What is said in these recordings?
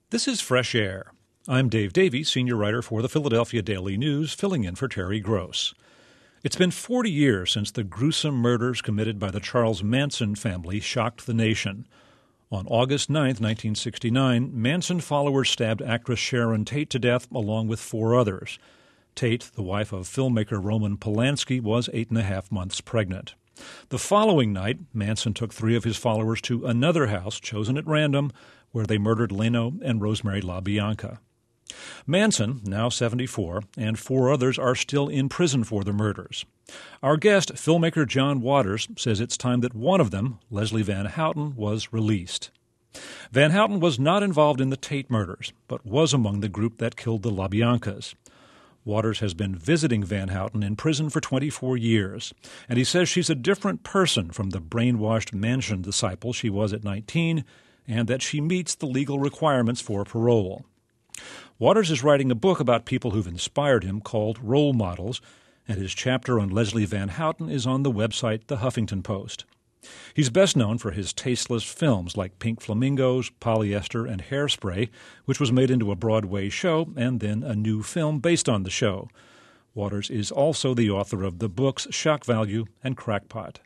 This is Fresh Air. I'm Dave Davies, senior writer for the Philadelphia Daily News, filling in for Terry Gross. It's been 40 years since the gruesome murders committed by the Charles Manson family shocked the nation. On August 9, 1969, Manson followers stabbed actress Sharon Tate to death along with 4 others. Tate, the wife of filmmaker Roman Polanski, was 8.5 months pregnant. The following night, Manson took 3 of his followers to another house chosen at random, where they murdered Leno and Rosemary LaBianca. Manson, now 74, and 4 others are still in prison for the murders. Our guest, filmmaker John Waters, says it's time that one of them, Leslie Van Houten, was released. Van Houten was not involved in the Tate murders, but was among the group that killed the LaBiancas. Waters has been visiting Van Houten in prison for 24 years, and he says she's a different person from the brainwashed Manson disciple she was at 19, and that she meets the legal requirements for parole. Waters is writing a book about people who've inspired him called Role Models, and his chapter on Leslie Van Houten is on the website The Huffington Post. He's best known for his tasteless films like Pink Flamingos, Polyester, and Hairspray, which was made into a Broadway show and then a new film based on the show. Waters is also the author of the books Shock Value and Crackpot.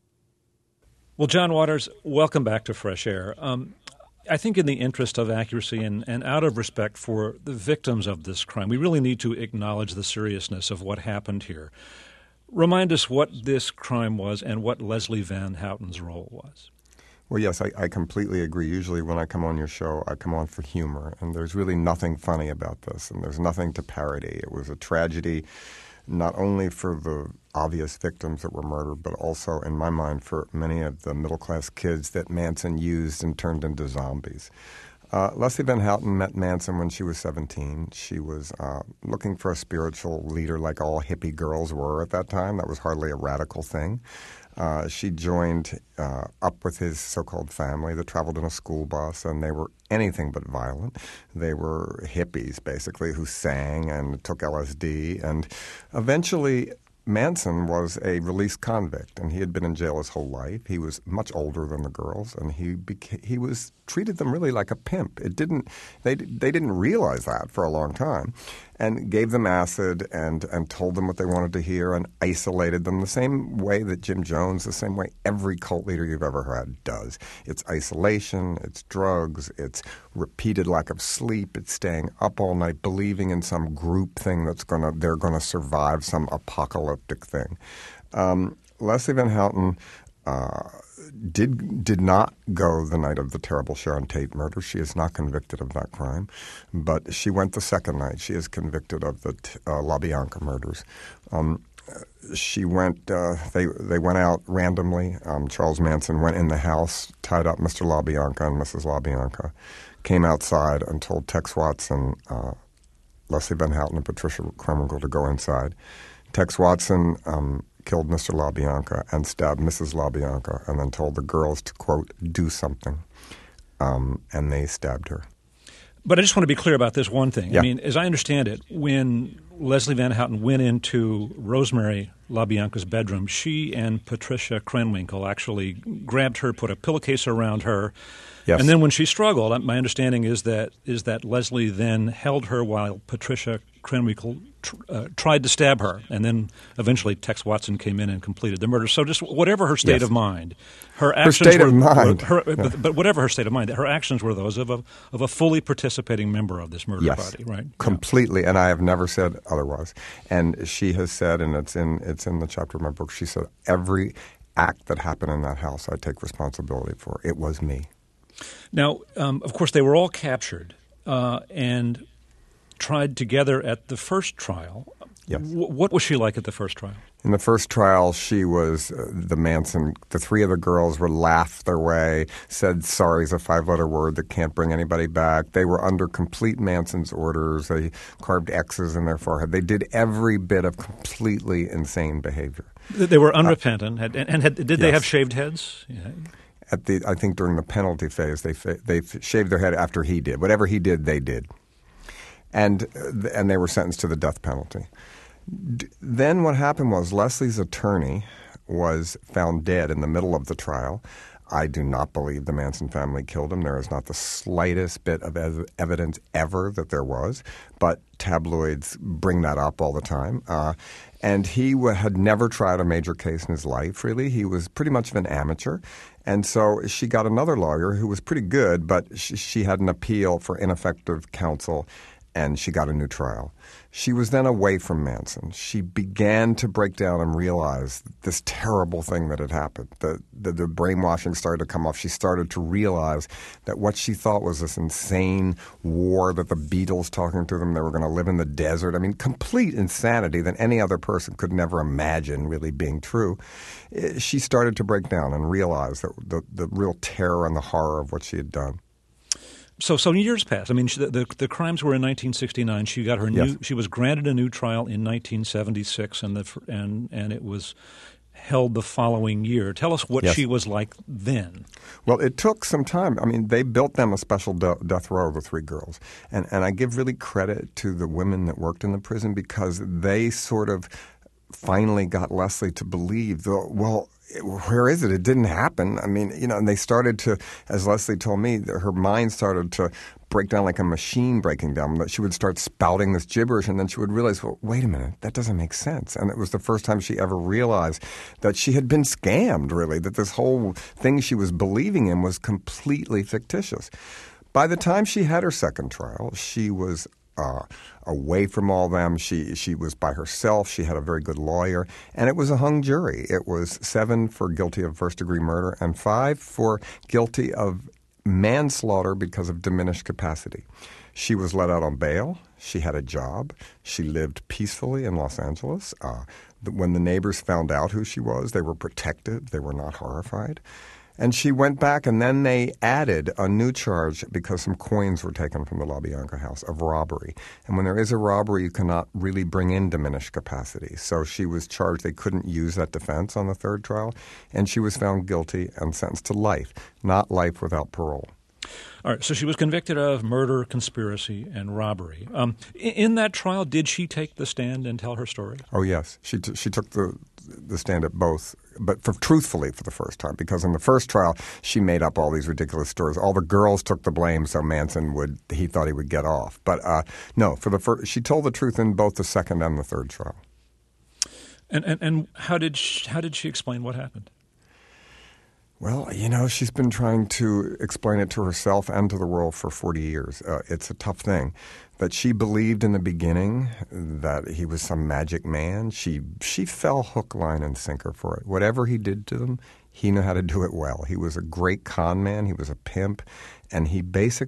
Well, John Waters, welcome back to Fresh Air. I think in the interest of accuracy and out of respect for the victims of this crime, we really need to acknowledge the seriousness of what happened here. Remind us what this crime was and what Leslie Van Houten's role was. Well, yes, I completely agree. Usually when I come on your show, I come on for humor, and there's really nothing funny about this, and there's nothing to parody. It was a tragedy not only for the obvious victims that were murdered, but also, in my mind, for many of the middle-class kids that Manson used and turned into zombies. Leslie Van Houten met Manson when she was 17. She was looking for a spiritual leader like all hippie girls were at that time. That was hardly a radical thing. She joined up with his so-called family that traveled in a school bus, and they were anything but violent. They were hippies, basically, who sang and took LSD. And eventually, Manson was a released convict, and he had been in jail his whole life. He was much older than the girls, and he was treated them really like a pimp. They didn't realize that for a long time, and gave them acid and told them what they wanted to hear and isolated them the same way that Jim Jones, the same way every cult leader you've ever had does. It's isolation, it's drugs, it's repeated lack of sleep, it's staying up all night, believing in some group thing they're gonna survive some apocalyptic thing. Leslie Van Houten did not go the night of the terrible Sharon Tate murder. She is not convicted of that crime, but she went the second night. She is convicted of the LaBianca murders. She went. They went out randomly. Charles Manson went in the house, tied up Mr. LaBianca and Mrs. LaBianca, came outside and told Tex Watson, Leslie Van Houten, and Patricia Krenwinkel to go inside. Tex Watson killed Mr. LaBianca and stabbed Mrs. LaBianca, and then told the girls to, quote, do something, and they stabbed her. But I just want to be clear about this one thing. Yeah. I mean, as I understand it, when Leslie Van Houten went into Rosemary LaBianca's bedroom, she and Patricia Krenwinkel actually grabbed her, put a pillowcase around her. Yes. And then when she struggled, my understanding is that Leslie then held her while Patricia Krenwinkel tried to stab her, and then eventually Tex Watson came in and completed the murder. So just whatever her state Yes. of mind, her actions but whatever her state of mind, her actions were those of a fully participating member of this murder Yes, party, right? Completely, and I have never said otherwise. And she has said, and it's in the chapter of my book, she said, every act that happened in that house I take responsibility for. It was me. Now, of course, they were all captured and tried together at the first trial. Yes. What was she like at the first trial? In the first trial, she was the 3 of the girls were laughed their way, said sorry is a 5-letter word that can't bring anybody back. They were under complete Manson's orders. They carved X's in their forehead. They did every bit of completely insane behavior. They were unrepentant. Did they Yes. have shaved heads? Yeah. I think during the penalty phase, they shaved their head after he did. Whatever he did, they did. And they were sentenced to the death penalty. Then what happened was Leslie's attorney was found dead in the middle of the trial. I do not believe the Manson family killed him. There is not the slightest bit of evidence ever that there was, but tabloids bring that up all the time. And he had never tried a major case in his life, really. He was pretty much of an amateur. And so she got another lawyer who was pretty good, but she had an appeal for ineffective counsel, and she got a new trial. She was then away from Manson. She began to break down and realize this terrible thing that had happened. The brainwashing started to come off. She started to realize that what she thought was this insane war, that the Beatles talking to them, they were going to live in the desert. I mean, complete insanity that any other person could never imagine really being true. She started to break down and realize that the real terror and the horror of what she had done. So years passed. I mean, the crimes were in 1969. She got her Yes. She was granted a new trial in 1976, and it was held the following year. Tell us what Yes. she was like then. Well, it took some time. I mean, they built them a special death row, the three girls. And I give really credit to the women that worked in the prison because they sort of finally got Leslie to believe, well, where is it? It didn't happen. I mean, and they started to, as Leslie told me, her mind started to break down like a machine breaking down. That she would start spouting this gibberish, and then she would realize, well, wait a minute, that doesn't make sense. And it was the first time she ever realized that she had been scammed, really, that this whole thing she was believing in was completely fictitious. By the time she had her second trial, she was away from all them. She was by herself. She had a very good lawyer. And it was a hung jury. It was 7 for guilty of first-degree murder and 5 for guilty of manslaughter because of diminished capacity. She was let out on bail. She had a job. She lived peacefully in Los Angeles. When the neighbors found out who she was, they were protected. They were not horrified. And she went back, and then they added a new charge because some coins were taken from the LaBianca house of robbery. And when there is a robbery, you cannot really bring in diminished capacity. So she was charged. They couldn't use that defense on the third trial. And she was found guilty and sentenced to life, not life without parole. All right, so she was convicted of murder, conspiracy, and robbery. In that trial, did she take the stand and tell her story? Oh, yes. She took the stand at both, but truthfully for the first time, because in the first trial, she made up all these ridiculous stories. All the girls took the blame, so Manson he thought he would get off. But no, she told the truth in both the second and the third trial. And how did she explain what happened? Well, she's been trying to explain it to herself and to the world for 40 years. It's a tough thing. That she believed in the beginning that he was some magic man. She fell hook, line, and sinker for it. Whatever he did to them, he knew how to do it well. He was a great con man. He was a pimp. And he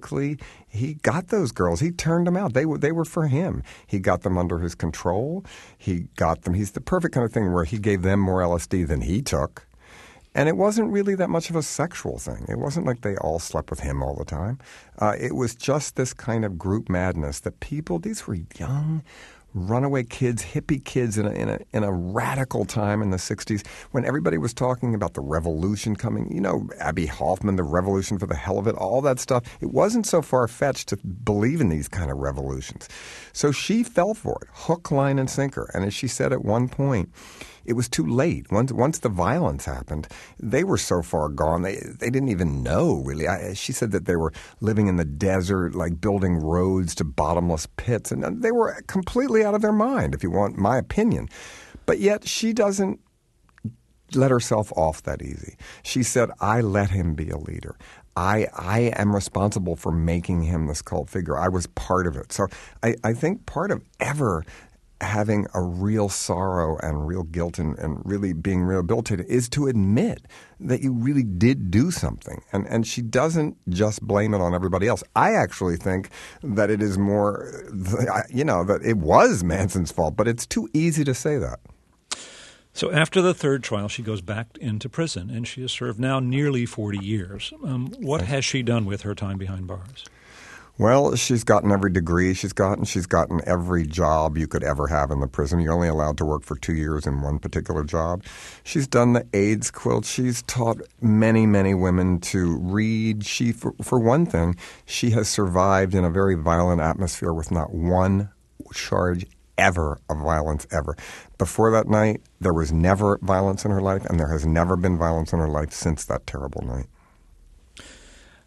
got those girls. He turned them out. They were for him. He got them under his control. He's the perfect kind of thing where he gave them more LSD than he took. And it wasn't really that much of a sexual thing. It wasn't like they all slept with him all the time. It was just this kind of group madness that these were young, runaway kids, hippie kids in a radical time in the 60s when everybody was talking about the revolution coming. Abby Hoffman, the revolution for the hell of it, all that stuff. It wasn't so far-fetched to believe in these kind of revolutions. So she fell for it, hook, line, and sinker. And as she said at one point, it was too late. Once the violence happened, they were so far gone, they didn't even know, really. She said that they were living in the desert, like building roads to bottomless pits, and they were completely out of their mind, if you want my opinion. But yet she doesn't let herself off that easy. She said, I let him be a leader. I am responsible for making him this cult figure. I was part of it. So I think part of ever having a real sorrow and real guilt and really being rehabilitated is to admit that you really did do something. And she doesn't just blame it on everybody else. I actually think that it is more, that it was Manson's fault, but it's too easy to say that. So after the third trial, she goes back into prison, and she has served now nearly 40 years. What has she done with her time behind bars? Well, she's gotten every degree she's gotten every job you could ever have in the prison. You're only allowed to work for 2 years in one particular job. She's done the AIDS quilt. She's taught many, many women to read. For one thing, she has survived in a very violent atmosphere with not one charge ever of violence ever. Before that night, there was never violence in her life, and there has never been violence in her life since that terrible night.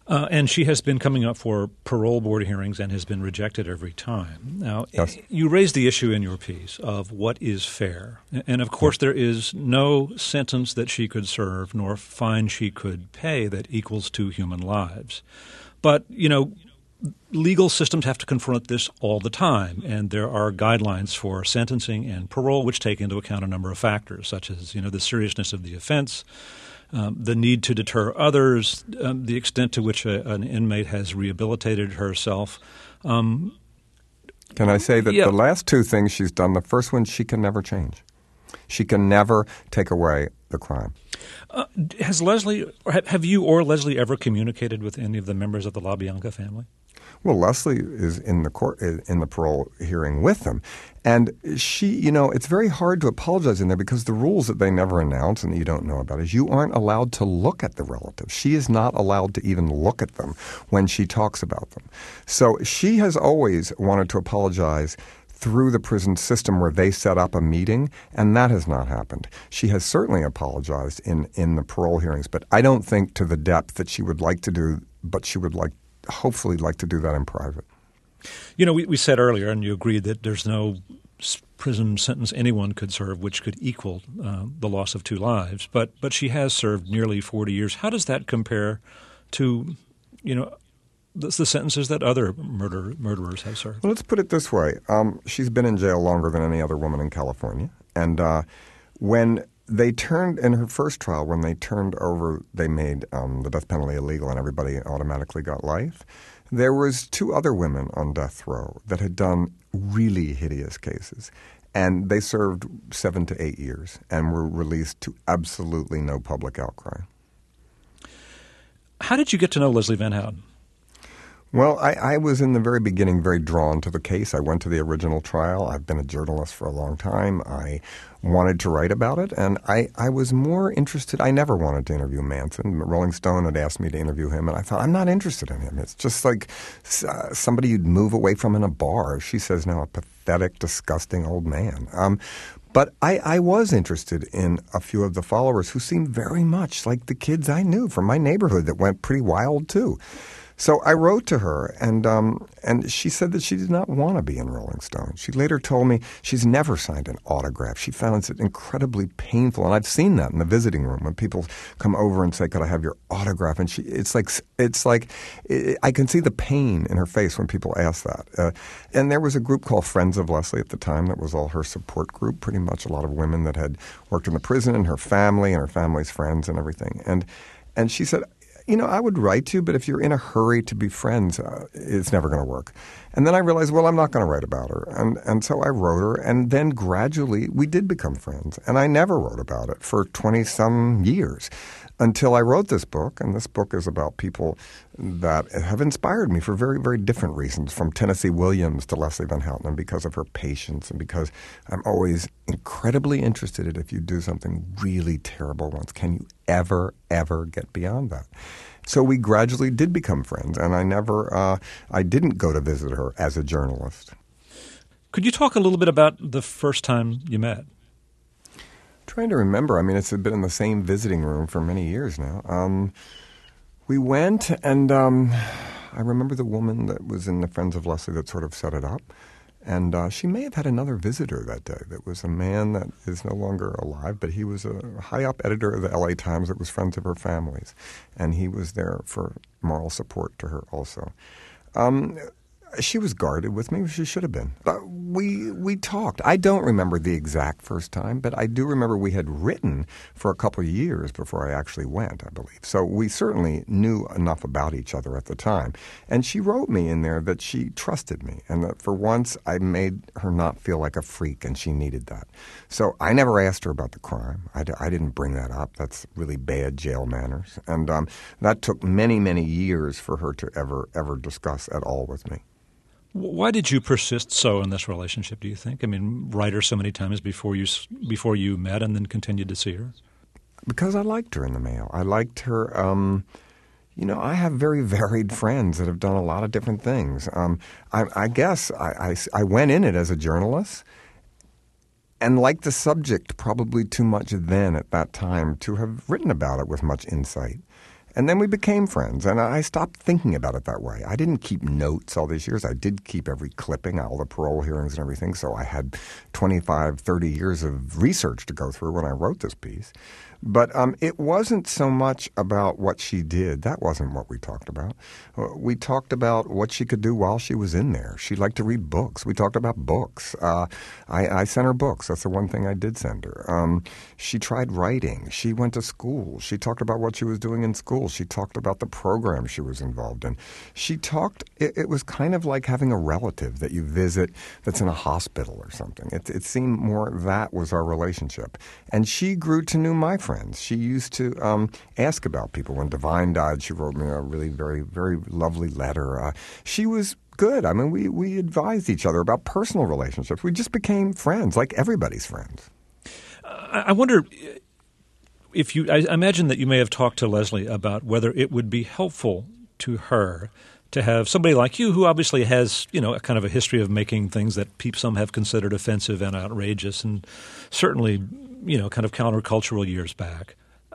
And she has been coming up for parole board hearings and has been rejected every time. Now, Yes. you raised the issue in your piece of what is fair. And, of course, there is no sentence that she could serve nor fine she could pay that equals 2 human lives. But, legal systems have to confront this all the time, and there are guidelines for sentencing and parole which take into account a number of factors, such as, the seriousness of the offense, the need to deter others, the extent to which an inmate has rehabilitated herself. Can I say that the last 2 things she's done, the first one she can never change. She can never take away the crime. Have you or Leslie ever communicated with any of the members of the LaBianca family? Well, Leslie is in the parole hearing with them. And she, it's very hard to apologize in there because the rules that they never announce and that you don't know about is you aren't allowed to look at the relatives. She is not allowed to even look at them when she talks about them. So she has always wanted to apologize through the prison system where they set up a meeting, and that has not happened. She has certainly apologized in the parole hearings, but I don't think to the depth that she would like to do, but she would hopefully like to do that in private. We said earlier, and you agreed, that there's no prison sentence anyone could serve which could equal the loss of 2 lives, but she has served nearly 40 years. How does that compare to, the sentences that other murderers have served? Well, let's put it this way. She's been in jail longer than any other woman in California. And when they turned, in her first trial, when they turned over, they made the death penalty illegal and everybody automatically got life. There was 2 other women on death row that had done really hideous cases. And they served 7 to 8 years and were released to absolutely no public outcry. How did you get to know Leslie Van Houten? Well, I was in the very beginning very drawn to the case. I went to the original trial. I've been a journalist for a long time. I wanted to write about it, and I was more interested. I never wanted to interview Manson. Rolling Stone had asked me to interview him, and I thought, I'm not interested in him. It's just like somebody you'd move away from in a bar. She says now, a pathetic, disgusting old man. But I was interested in a few of the followers who seemed very much like the kids I knew from my neighborhood that went pretty wild, too. So I wrote to her, and she said that she did not want to be in Rolling Stone. She later told me she's never signed an autograph. She finds it incredibly painful, and I've seen that in the visiting room when people come over and say, "Could I have your autograph?" And it's like I can see the pain in her face when people ask that. And there was a group called Friends of Leslie at the time that was all her support group, pretty much a lot of women that had worked in the prison and her family and her family's friends and everything. And she said, I would write you, but if you're in a hurry to be friends, it's never going to work. And then I realized, well, I'm not going to write about her. And so I wrote her, and then gradually we did become friends. And I never wrote about it for 20-some years until I wrote this book. And this book is about people that have inspired me for very, very different reasons, from Tennessee Williams to Leslie Van Houten, and because of her patience and because I'm always incredibly interested in if you do something really terrible once, can you ever get beyond that? So we gradually did become friends, and I didn't go to visit her as a journalist. Could you talk a little bit about the first time you met? Trying to remember. I mean, it's been in the same visiting room for many years now. We went, and I remember the woman that was in the Friends of Leslie that sort of set it up. And she may have had another visitor that day. That was a man that is no longer alive, but he was a high-up editor of the L.A. Times that was friends of her family's. And he was there for moral support to her also. She was guarded with me. She should have been. We talked. I don't remember the exact first time, but I do remember we had written for a couple of years before I actually went, I believe. So we certainly knew enough about each other at the time. And she wrote me in there that she trusted me and that for once I made her not feel like a freak, and she needed that. So I never asked her about the crime. I didn't bring that up. That's really bad jail manners. And that took many, many years for her to ever discuss at all with me. Why did you persist so in this relationship, do you think? I mean, write her so many times before you met and then continued to see her? Because I liked her in the mail. I liked her. I have very varied friends that have done a lot of different things. I guess I went in it as a journalist and liked the subject probably too much then at that time to have written about it with much insight. And then we became friends, and I stopped thinking about it that way. I didn't keep notes all these years. I did keep every clipping, all the parole hearings and everything, so I had 25, 30 years of research to go through when I wrote this piece. But it wasn't so much about what she did. That wasn't what we talked about. We talked about what she could do while she was in there. She liked to read books. We talked about books. I sent her books. That's the one thing I did send her. She tried writing. She went to school. She talked about what she was doing in school. She talked about the program she was involved in. She talked, it was kind of like having a relative that you visit that's in a hospital or something. It seemed more that was our relationship. And she grew to know my friends. She used to ask about people. When Divine died, she wrote me a really very, very lovely letter. She was good. I mean, we advised each other about personal relationships. We just became friends, like everybody's friends. I wonder if I imagine that you may have talked to Leslie about whether it would be helpful to her to have somebody like you who obviously has, a kind of a history of making things that some have considered offensive and outrageous and certainly, kind of countercultural years back.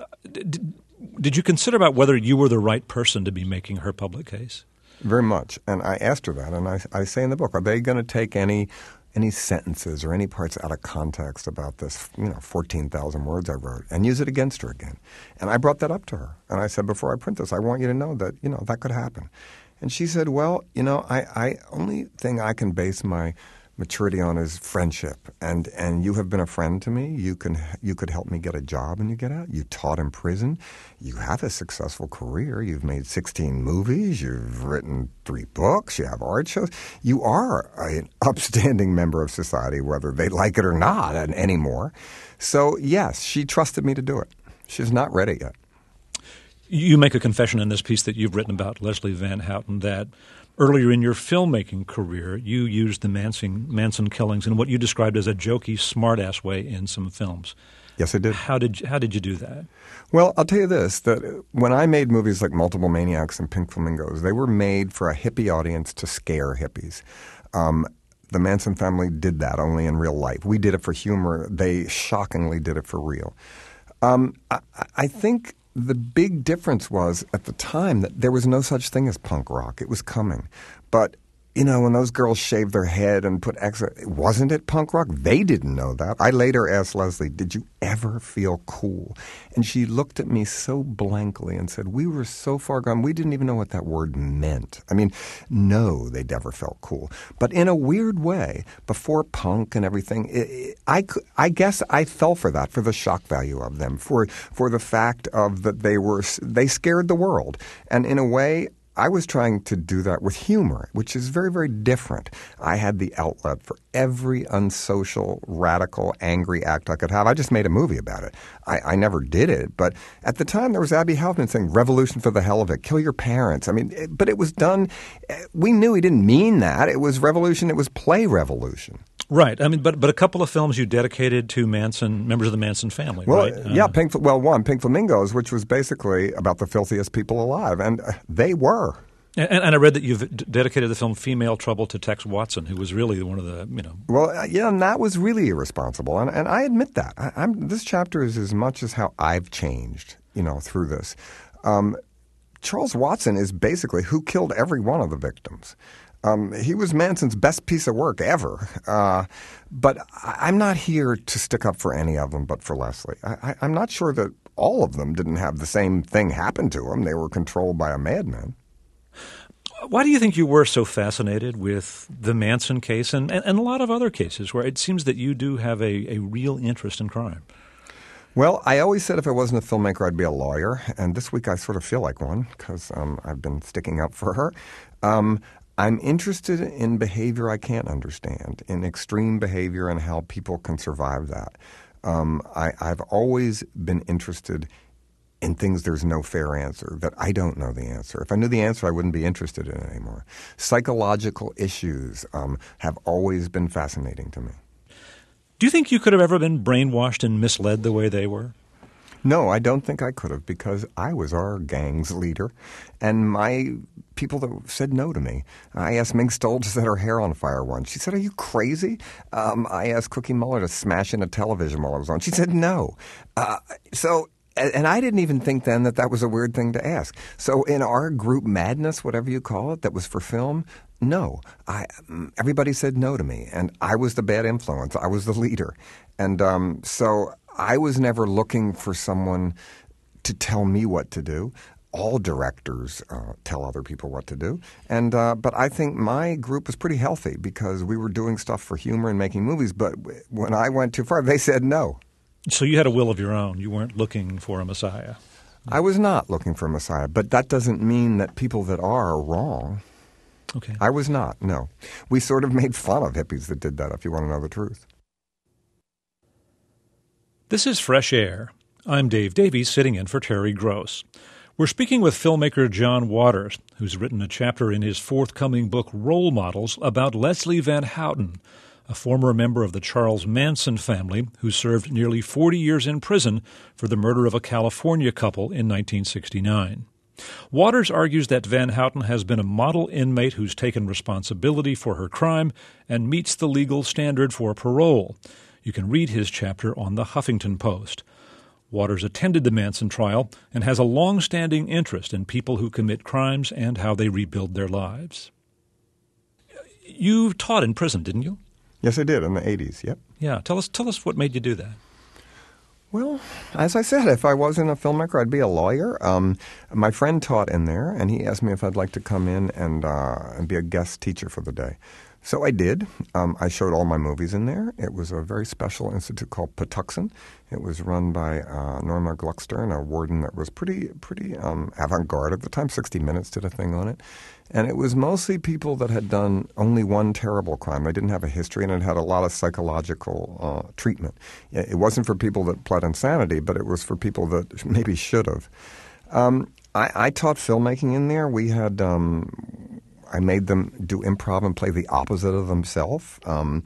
Did you consider about whether you were the right person to be making her public case? Very much. And I asked her that, and I say in the book, are they going to take any sentences or any parts out of context about this, 14,000 words I wrote and use it against her again? And I brought that up to her. And I said, before I print this, I want you to know that, that could happen. And she said, well, I only thing I can base my maturity on is friendship. And you have been a friend to me. You could help me get a job when you get out. You taught in prison. You have a successful career. You've made 16 movies. You've written 3 books. You have art shows. You are an upstanding member of society, whether they like it or not anymore. So, yes, she trusted me to do it. She's not ready yet. You make a confession in this piece that you've written about Leslie Van Houten that earlier in your filmmaking career, you used the Manson killings in what you described as a jokey, smart-ass way in some films. Yes, I did. How did you do that? Well, I'll tell you this, that when I made movies like Multiple Maniacs and Pink Flamingos, they were made for a hippie audience to scare hippies. The Manson family did that only in real life. We did it for humor. They shockingly did it for real. I think the big difference was at the time that there was no such thing as punk rock. It was coming. But, when those girls shaved their head and put wasn't it punk rock? They didn't know that. I later asked Leslie, did you ever feel cool? And she looked at me so blankly and said, we were so far gone, we didn't even know what that word meant. I mean, no, they never felt cool. But in a weird way, before punk and everything, I guess I fell for that, for the shock value of them, for the fact of that they scared the world. And in a way, I was trying to do that with humor, which is very, very different. I had the outlet for every unsocial, radical, angry act I could have. I just made a movie about it. I never did it. But at the time, there was Abby Hoffman saying, revolution for the hell of it, kill your parents. I mean, but it was done. We knew he didn't mean that. It was revolution. It was play revolution. Right. I mean, but a couple of films you dedicated to members of the Manson family, well, right? Yeah, Pink Flamingos, which was basically about the filthiest people alive, and they were. And I read that you've dedicated the film Female Trouble to Tex Watson, who was really one of the, Well, yeah, and that was really irresponsible, and I admit that. This chapter is as much as how I've changed, through this. Charles Watson is basically who killed every one of the victims. He was Manson's best piece of work ever. But I'm not here to stick up for any of them but for Leslie. I'm not sure that all of them didn't have the same thing happen to them. They were controlled by a madman. Why do you think you were so fascinated with the Manson case and a lot of other cases where it seems that you do have a real interest in crime? Well, I always said if I wasn't a filmmaker, I'd be a lawyer. And this week I sort of feel like one because I've been sticking up for her. I'm interested in behavior I can't understand, in extreme behavior and how people can survive that. I've always been interested in things there's no fair answer, that I don't know the answer. If I knew the answer, I wouldn't be interested in it anymore. Psychological issues have always been fascinating to me. Do you think you could have ever been brainwashed and misled the way they were? No, I don't think I could have because I was our gang's leader and my people that said no to me. I asked Mink Stoll to set her hair on fire once. She said, are you crazy? I asked Cookie Muller to smash in a television while I was on. She said no. So And I didn't even think then that was a weird thing to ask. So in our group madness, whatever you call it, that was for film, no. Everybody said no to me, and I was the bad influence. I was the leader. And so I was never looking for someone to tell me what to do. All directors tell other people what to do. And but I think my group was pretty healthy because we were doing stuff for humor and making movies. But when I went too far, they said no. So you had a will of your own. You weren't looking for a messiah. I was not looking for a messiah, but that doesn't mean that people that are wrong. Okay. I was not, no. We sort of made fun of hippies that did that, if you want to know the truth. This is Fresh Air. I'm Dave Davies, sitting in for Terry Gross. We're speaking with filmmaker John Waters, who's written a chapter in his forthcoming book, Role Models, about Leslie Van Houten, a former member of the Charles Manson family who served nearly 40 years in prison for the murder of a California couple in 1969. Waters argues that Van Houten has been a model inmate who's taken responsibility for her crime and meets the legal standard for parole. You can read his chapter on the Huffington Post. Waters attended the Manson trial and has a long-standing interest in people who commit crimes and how they rebuild their lives. You taught in prison, didn't you? Yes, I did, in the 80s, yep. Yeah. Tell us what made you do that. Well, as I said, if I wasn't a filmmaker, I'd be a lawyer. My friend taught in there, and he asked me if I'd like to come in and be a guest teacher for the day. So I did. I showed all my movies in there. It was a very special institute called Patuxent. It was run by Norma Gluckstern, a warden that was pretty avant-garde at the time. 60 Minutes did a thing on it. And it was mostly people that had done only one terrible crime. They didn't have a history, and it had a lot of psychological treatment. It wasn't for people that pled insanity, but it was for people that maybe should have. I taught filmmaking in there. We had I made them do improv and play the opposite of themselves.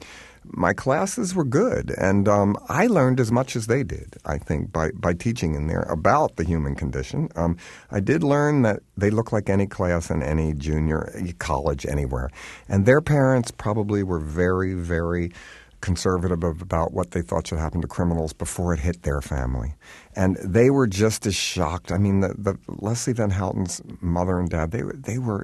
My classes were good, and I learned as much as they did, I think, by teaching in there about the human condition. I did learn that they look like any class in any junior college anywhere, and their parents probably were very, very conservative about what they thought should happen to criminals before it hit their family. And they were just as shocked. I mean, the Leslie Van Houten's mother and dad, they were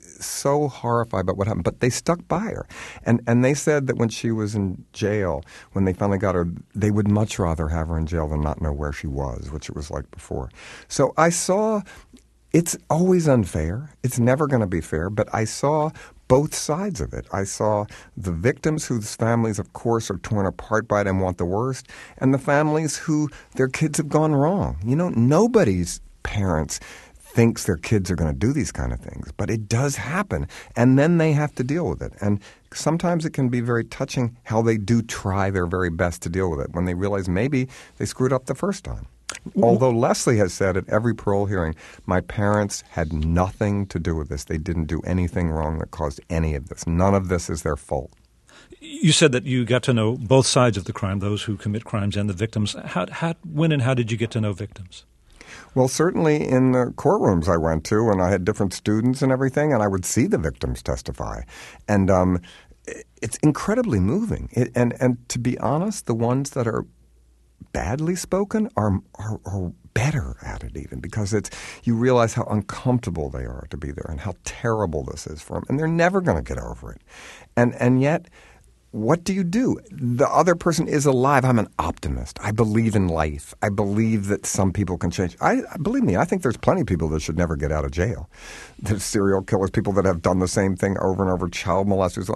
so horrified about what happened, but they stuck by her. And they said that when she was in jail, when they finally got her, they would much rather have her in jail than not know where she was, which it was like before. So I saw, it's always unfair. It's never going to be fair, but I saw both sides of it. I saw the victims whose families, of course, are torn apart by it and want the worst, and the families who their kids have gone wrong. You know, nobody's parents thinks their kids are going to do these kind of things, but it does happen, and then they have to deal with it. And sometimes it can be very touching how they do try their very best to deal with it when they realize maybe they screwed up the first time. Although Leslie has said at every parole hearing, my parents had nothing to do with this. They didn't do anything wrong that caused any of this. None of this is their fault. You said that you got to know both sides of the crime, those who commit crimes and the victims. When and how did you get to know victims? Well, certainly in the courtrooms I went to, and I had different students and everything, and I would see the victims testify. And it's incredibly moving. And to be honest, the ones that are badly spoken are better at it even, because you realize how uncomfortable they are to be there and how terrible this is for them. And they're never going to get over it. And yet, what do you do? The other person is alive. I'm an optimist. I believe in life. I believe that some people can change. Believe me, I think there's plenty of people that should never get out of jail. There's serial killers, people that have done the same thing over and over, child molesters.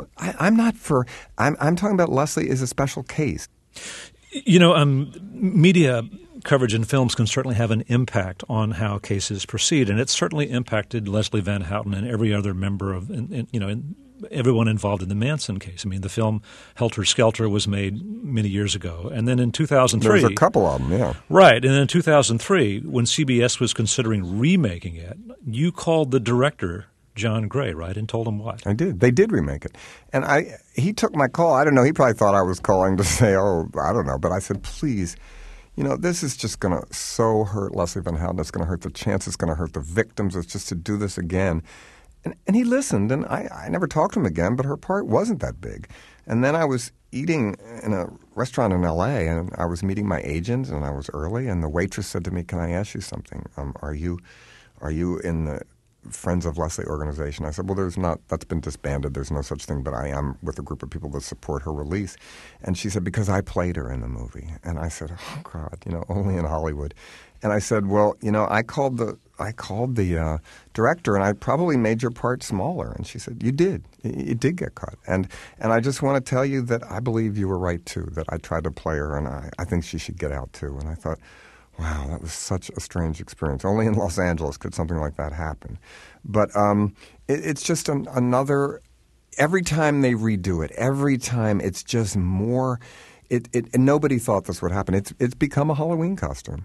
I'm talking about Leslie is a special case. You know, media coverage in films can certainly have an impact on how cases proceed, and it's certainly impacted Leslie Van Houten and every other member of, everyone involved in the Manson case. I mean, the film Helter Skelter was made many years ago, and then in 2003, there's a couple of them, yeah, right. And then in 2003, when CBS was considering remaking it, you called the director, John Gray, right, and told him what? I did. They did remake it. And he took my call. I don't know. He probably thought I was calling to say, oh, I don't know. But I said, please, this is just going to so hurt Leslie Van Houten. It's going to hurt the chance. It's going to hurt the victims. It's just to do this again. And he listened, and I never talked to him again, but her part wasn't that big. And then I was eating in a restaurant in L.A., and I was meeting my agent, and I was early, and the waitress said to me, "Can I ask you something? Are you in the Friends of Leslie organization?" I said, "Well, there's not. That's been disbanded. There's no such thing, but I am with a group of people that support her release." And she said, "Because I played her in the movie." And I said, "Oh, God, only in Hollywood." And I said, "Well, I called the director, and I probably made your part smaller." And she said, "You did. It did get cut." And I just want to tell you that I believe you were right, too, that I tried to play her, and I think she should get out, too. And I thought, wow, that was such a strange experience. Only in Los Angeles could something like that happen. But it's just another – every time they redo it, every time it's just more – and nobody thought this would happen. It's become a Halloween costume.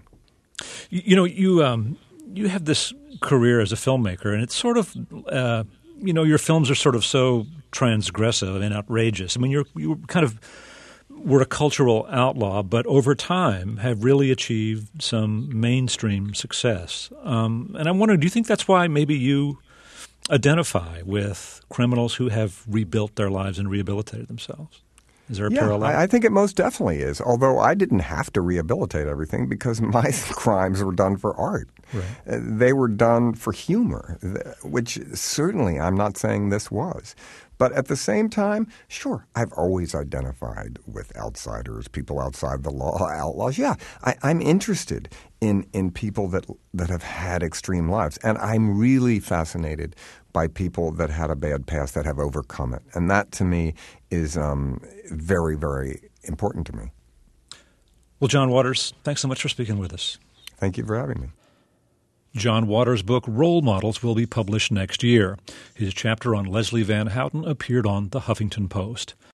You have this career as a filmmaker, and it's sort of, your films are sort of so transgressive and outrageous. I mean, you kind of were a cultural outlaw, but over time have really achieved some mainstream success. And I'm wondering, do you think that's why maybe you identify with criminals who have rebuilt their lives and rehabilitated themselves? Is there a parallel? I think it most definitely is, although I didn't have to rehabilitate everything because my crimes were done for art. Right. They were done for humor, which certainly I'm not saying this was. But at the same time, sure, I've always identified with outsiders, people outside the law, outlaws. Yeah, I'm interested in people that have had extreme lives. And I'm really fascinated by people that had a bad past that have overcome it. And that, to me, is very, very important to me. Well, John Waters, thanks so much for speaking with us. Thank you for having me. John Waters' book, Role Models, will be published next year. His chapter on Leslie Van Houten appeared on the Huffington Post.